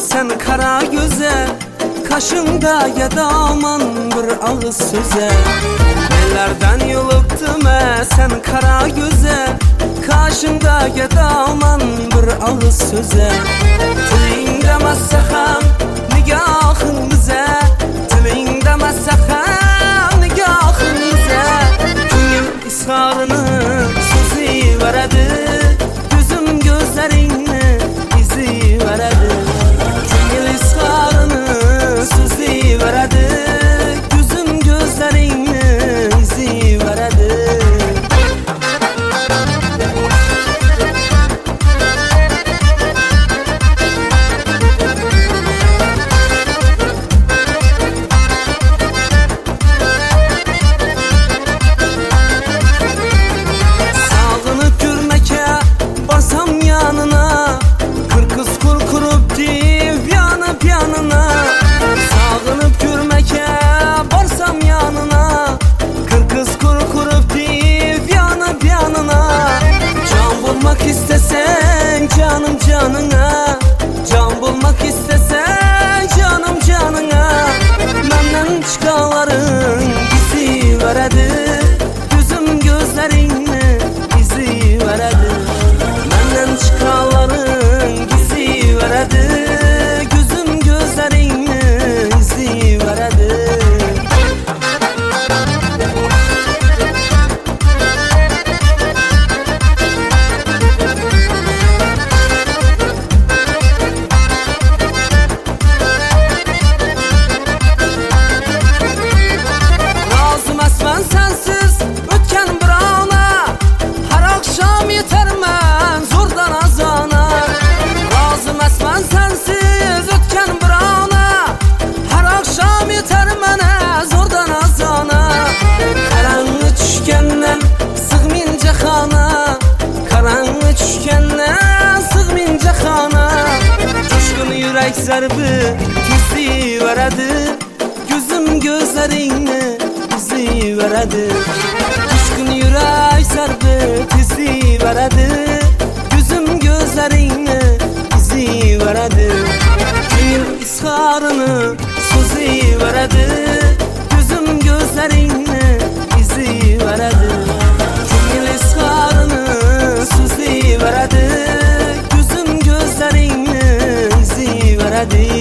sen kara göze, kaşında yadaman bir ağız söze. Nelerden yoluktum sen kara göze, kaşında yadaman bir ağız söze. Tiling demezse ham nigahın bize, tiling demezse ham nigahın bize. Ko'ngil israrını so'zi veradi, gözüm gözlerini izi veradi. Ko'ngil israrını so'zi veradi, gözüm gözlerini izi veradi. İstesen canım canına, can bulmak istesen canım canına, benden çıkanların bizi veredi, gözüm gözlerini izi veredi. Benden çıkanların bizi veredi, gözüm gözlerini izi veredi. Zarbi bizi veradi, gözüm gözlerini bizi veradi. Düşkün yürek zarbi bizi veradi, gözüm gözlerini bizi veradi. Ko'ngil israrını so'zi veradi, gözüm gözlerini bizi veradi. Ko'ngil israrını so'zi veradi, gözüm gözlerini izi veradi.